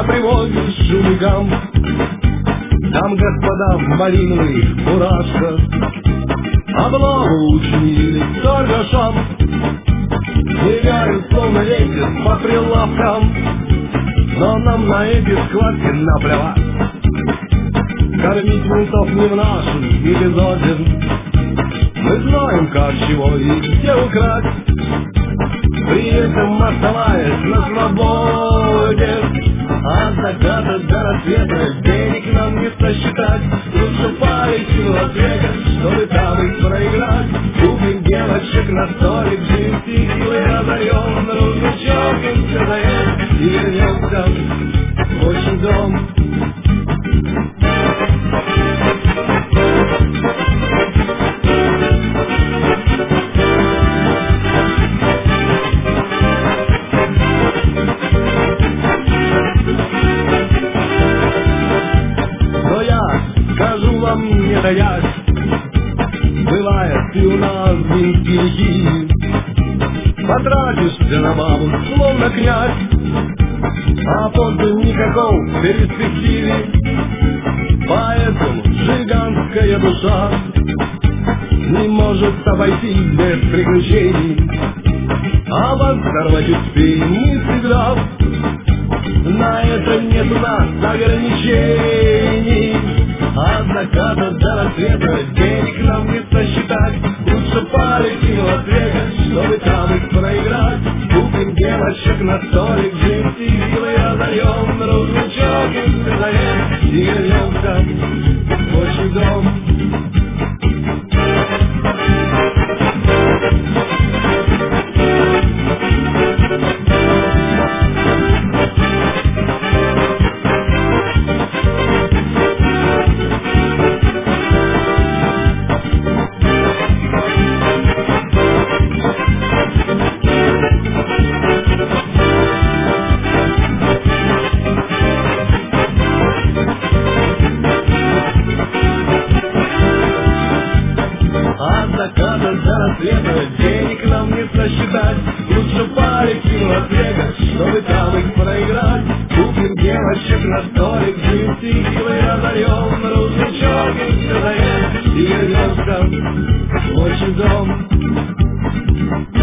приводит шумигам. Там, господа, малиновый фуражка, облаву учинили торгашам. Бегают, словно ветер по прилавкам, но нам на эти схватки наплевать. Кормить ментов не в нашем эпизоде. Мы знаем, как, чего и где украсть, при этом оставаясь на свободе. От заката до рассвета денег нам не сосчитать. Лучше парить в Лас-Вегас, чтобы там их проиграть. Купим девочек на столик, джинсы, силой разорем, дружно чокнемся за это и вернемся в отчий дом. Не таясь, бывает и у нас стихи. Потратишься на бабу, словно князь, а после никакой перспективы. Поэтому жиганская душа не может обойтись без приключений. Обосторвать успеем мы всегда, на это нет у нас ограничений. От заката до рассвета денег нам не сосчитать. Лучше парить в Лас-Вегас, чтобы там их проиграть. Купим девочек на столик, джинсы, силой разорем, дружно чокнемся за это и вернемся в отчий дом. Заката до рассвета денег нам не сосчитать. Лучше парить в Лас-Вегас, чтобы там их проиграть. Купим девочек на столик, джинсы, силой разорем, дружно чокнемся за это и вернемся в отчий дом.